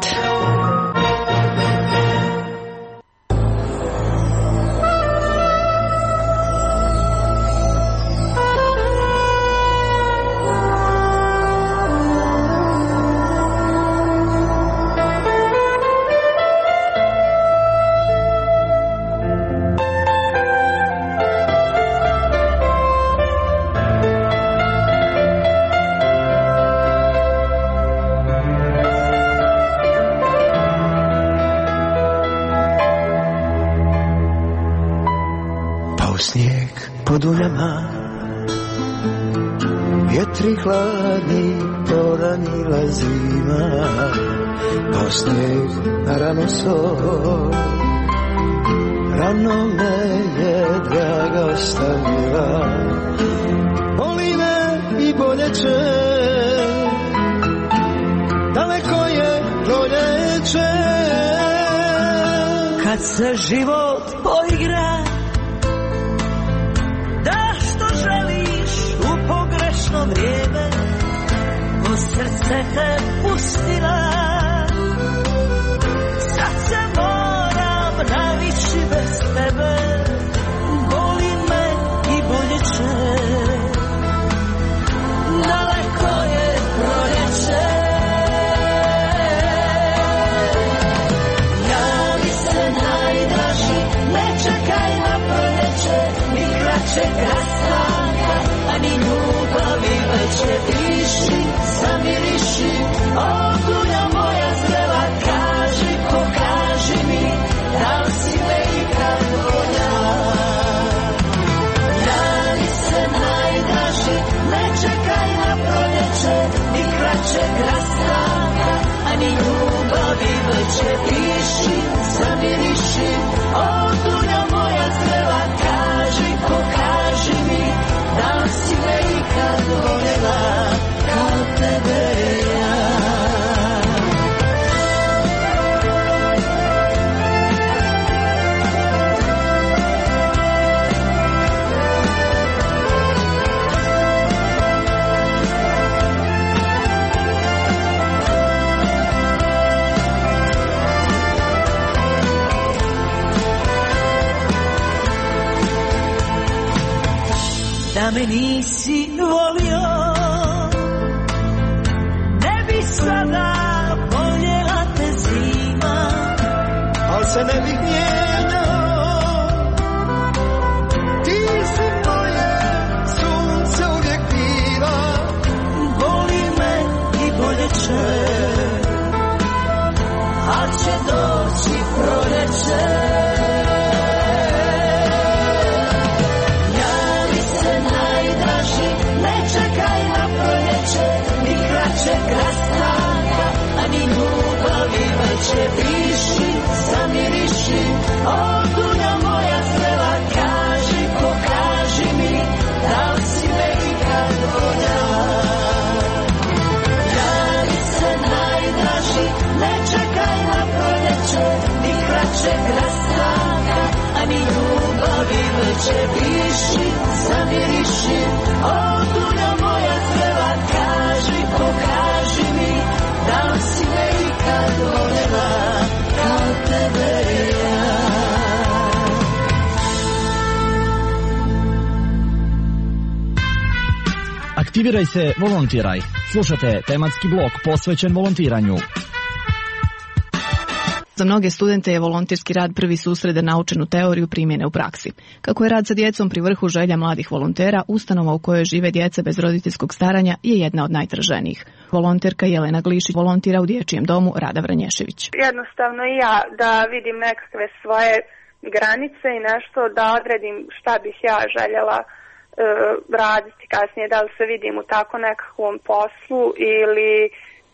Vjetri hladni poranila zima, kao snijeg na rano sol. Rano me je draga ostavila, boli me i boljeće, daleko je proljeće. Kad se život poigra, vrijeme, u srce te pustila, sad se moram navići bez tebe, boli me i boljeće, daleko je proljeće. Javi se najdraži, ne čekaj na proljeće, ni kraćeg rastanka, ani ljubavi veće diši, zamiriši, o dunja moja zrela, kaži, pokaži mi, da li si me ikad voljela. Javi se najdraži, ne čekaj na proljeće, ni kraćeg rastanka, ani ljubavi veće diši, zamiriši, o dunja moja zrela, kaži, pokaži mi, da li si me ikad voljela kao tebe ja. Da me nisi volio, ne bi sada voljela te zima, al se ne bih mijenjao, ti si moje sunce uvijek bila, boli me i boljeće, al će doći proljeće. Ni kraćeg rastanka, ani ljubavi veće diši, zamiriši, o dunja moja zrela, kaži, pokaži mi, da li si me ikad voljela. Javi se najdraži, ne čekaj na proljeće, ni kraćeg rastanka, ani ljubavi veće diši, zamiriši, o dunja moja zrela, kaži, pokaži mi, da li si me ikad voljela kao tebe ja. Aktiviraj se, volontiraj. Slušate tematski blok posvećen volontiranju. Za mnoge studente je volonterski rad prvi susret da naučenu teoriju primjene u praksi. Kako je rad sa djecom pri vrhu želja mladih volontera, ustanova u kojoj žive djeca bez roditeljskog staranja je jedna od najtraženijih. Volonterka Jelena Glišić volontira u dječjem domu Rada Vranješević. Jednostavno i ja da vidim nekakve svoje granice i nešto da odredim šta bih ja željela raditi kasnije, da li se vidim u tako nekakvom poslu ili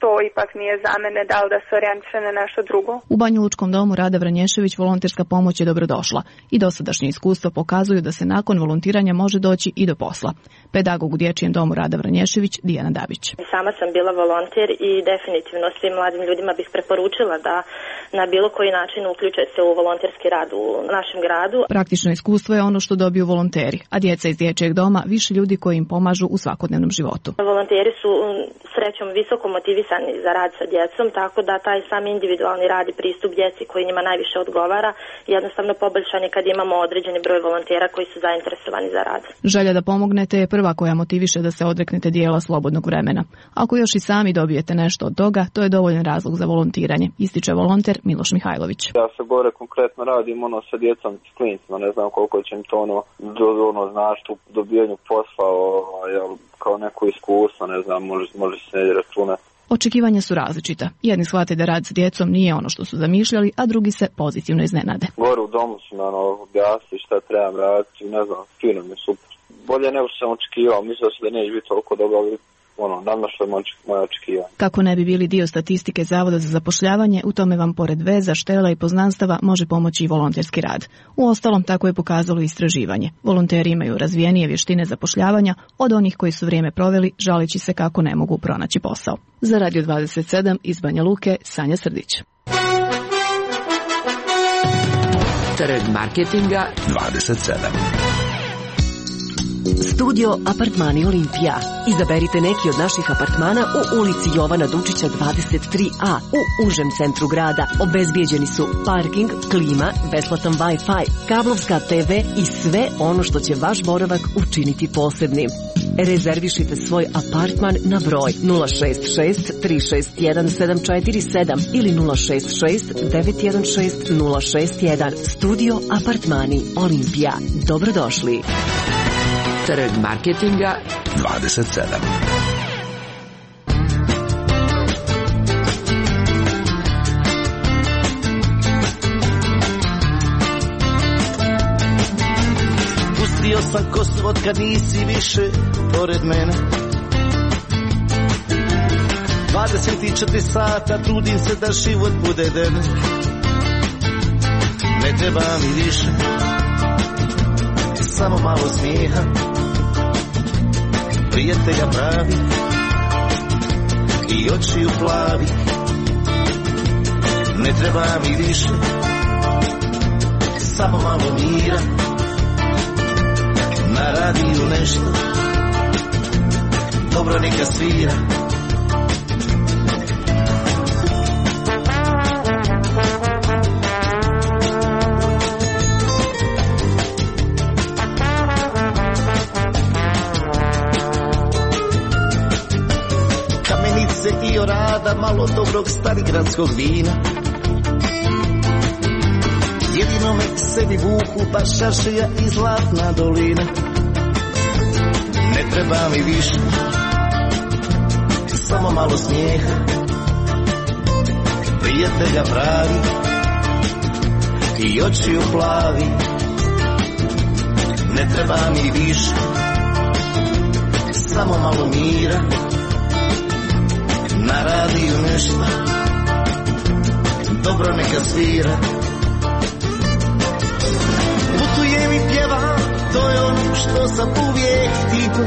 to ipak nije za mene, da li da se orijentišem na nešto drugo. U Banjalučkom domu Rada Vranješević volonterska pomoć je dobrodošla i dosadašnje iskustva pokazuju da se nakon volontiranja može doći i do posla. Pedagog u Dječjem domu Rada Vranješević, Dijana Dabić. Sama sam bila volonter i definitivno svim mladim ljudima bih preporučila da na bilo koji način uključe se u volonterski rad u našem gradu. Praktično iskustvo je ono što dobiju volonteri, a djeca iz Dječjeg doma više ljudi koji im pomažu u svakodnevnom životu. Volonteri su srećom visoko motivisani za rad sa djecom, tako da taj sam individualni rad i pristup djeci koji njima najviše odgovara jednostavno poboljšan je kad imamo određeni broj volontera koji su zainteresovani za rad. Želja da pomognete je prva koja motiviše da se odreknete dijela slobodnog vremena. Ako još i sami dobijete nešto od toga, to je dovoljan razlog za volontiranje, ističe volonter Miloš Mihajlović. Ja se gore konkretno radim sa djecom, s klincima, ne znam koliko će im to znaš u dobijanju posla, kao neko iskustvo, ne znam, može se ne računati. Očekivanja su različita. Jedni shvate da rad s djecom nije ono što su zamišljali, a drugi se pozitivno iznenade. Gore u domu su objasnili šta trebam raditi, ne znam, fino mi super. Bolje nego što sam očekivao, mislio sam da neće biti toliko dobro, ali nadmašlo je moje očekivanje. Kako ne bi bili dio statistike Zavoda za zapošljavanje, u tome vam pored veza, štela i poznanstava može pomoći i volonterski rad. Uostalom, tako je pokazalo istraživanje. Volonteri imaju razvijenije vještine zapošljavanja od onih koji su vrijeme proveli žaleći se kako ne mogu pronaći posao. Za Radio 27 iz Banja Luke, Sanja Srdić. Trg marketinga 27. Studio Apartmani Olimpija. Izaberite neki od naših apartmana u ulici Jovana Dučića 23A u užem centru grada. Obezbijeđeni su parking, klima, besplatan Wi-Fi, kablovska TV i sve ono što će vaš boravak učiniti posebnim. Rezervišite svoj apartman na broj 066 361 747 ili 066 916 061. Studio Apartmani Olimpija. Dobrodošli. Trg marketinga 27. Pustio sam kosu od kad nisi više pored mene. 24 sata trudim se da život bude den. Ne treba mi više, samo malo smijeha, prijatelja pravi i očiju plavi. Ne treba mi više, samo malo mira, na radiju nešto dobro neka svira. I orada malo dobrog starigradskog vina. Jedino me sebi vuku pa šašija i Zlatna dolina. Ne treba mi više, samo malo smijeha, prijatelja pravi i očiju plavi. Ne treba mi više, samo malo mira, na radiju nešto dobro neka svira. Putujem i pjevam, to je ono što sam uvijek htio.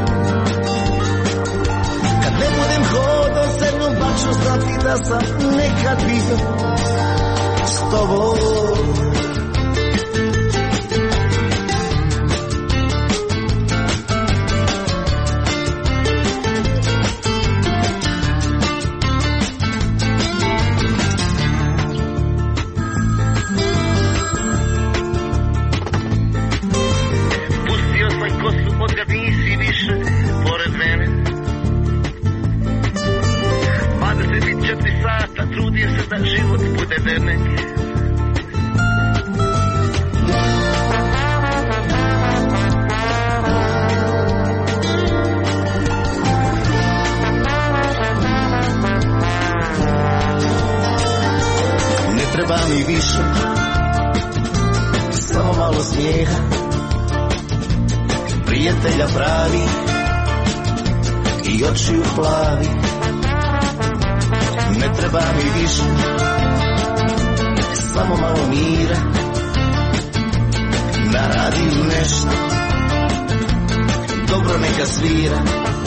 Kad ne budem hodao zemljom, baš ću znati da sam nekad bio s tobom. Treba mi više, samo malo smijeha, prijatelja pravi i očiju plavi. ne treba mi više, samo malo mira, na radiju nešto, dobro neka svira.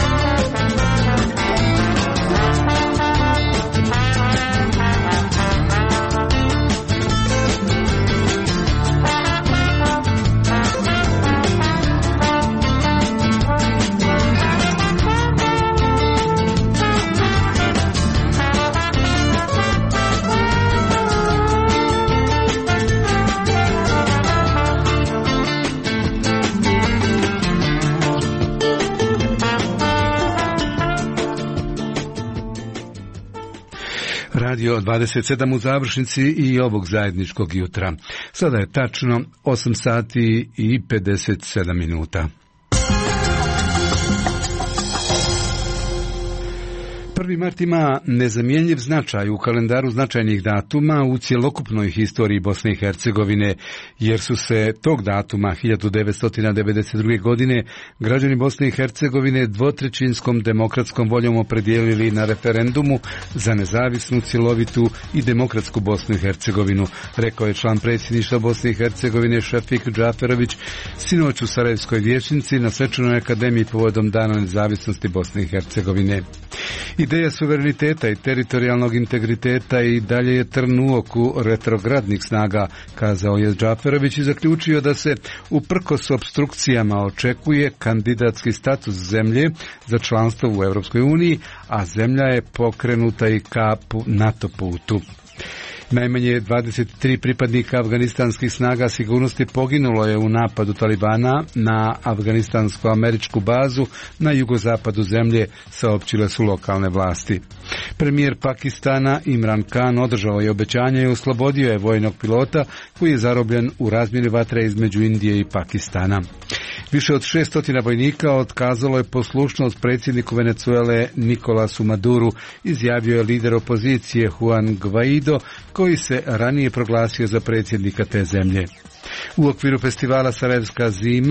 Radio 27 u završnici i ovog zajedničkog jutra. Sada je tačno 8 sati i 57 minuta. 1. mart ima nezamjenjiv značaj u kalendaru značajnih datuma u cjelokupnoj historiji Bosne i Hercegovine, jer su se tog datuma 1992. godine građani Bosne i Hercegovine dvotrećinskom demokratskom voljom opredijelili na referendumu za nezavisnu, cjelovitu i demokratsku Bosnu i Hercegovinu, rekao je član predsjedništva Bosne i Hercegovine Šefik Džaferović sinoć u Sarajevskoj vijećnici na Svečanoj akademiji povodom Dana nezavisnosti Bosne i Hercegovine. Ideja suvereniteta i teritorijalnog integriteta i dalje je trn u oku retrogradnih snaga, kazao je Džaferović i zaključio da se uprkos opstrukcijama očekuje kandidatski status zemlje za članstvo u Europskoj uniji, a zemlja je pokrenuta i ka NATO putu. Najmanje 23 pripadnika afganistanskih snaga sigurnosti poginulo je u napadu Talibana na afganistansko-američku bazu na jugozapadu zemlje, saopćile su lokalne vlasti. Premijer Pakistana Imran Khan održao je obećanje i oslobodio je vojnog pilota koji je zarobljen u razmjeni vatre između Indije i Pakistana. Više od 600 vojnika otkazalo je poslušnost predsjedniku Venezuele Nikolasu Maduru, izjavio je lider opozicije Juan Guaido, koji se ranije proglasio za predsjednika te zemlje. U okviru festivala Sarajevska zima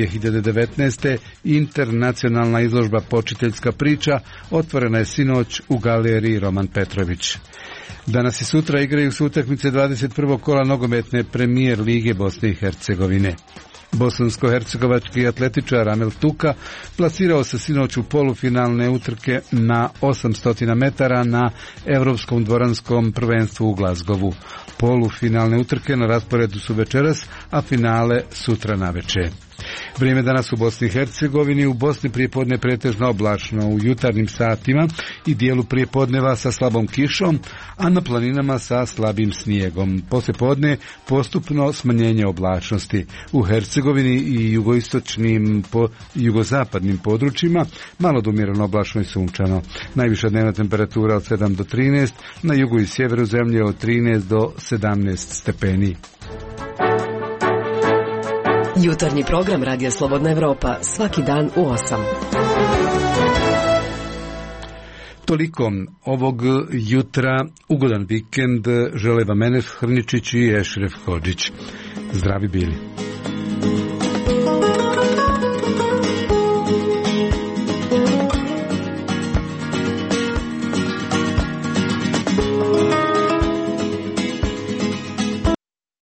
2019. internacionalna izložba Počiteljska priča otvorena je sinoć u galeriji Roman Petrović. Danas i sutra igraju se utakmice 21. kola nogometne premijer lige Bosne i Hercegovine. Bosansko-hercegovački atletičar Amel Tuka plasirao se sinoć u polufinalne utrke na 800 metara na Europskom dvoranskom prvenstvu u Glazgovu. Polufinalne utrke na rasporedu su večeras, a finale sutra navečer. Vrijeme danas u Bosni i Hercegovini, u Bosni prijepodne pretežno oblačno u jutarnjim satima i dijelu prijepodneva sa slabom kišom, a na planinama sa slabim snijegom. Poslijepodne postupno smanjenje oblačnosti. U Hercegovini i jugoistočnim jugozapadnim područjima malo do umjereno oblačno i sunčano. Najviša dnevna temperatura od 7 do 13, na jugu i sjeveru zemlje od 13 do 17 stepeni. Jutarnji program Radija Slobodna Evropa, svaki dan u 8. Toliko ovog jutra, ugodan vikend, žele vam Enes Hrničić i Ešref Hodžić. Zdravi bili.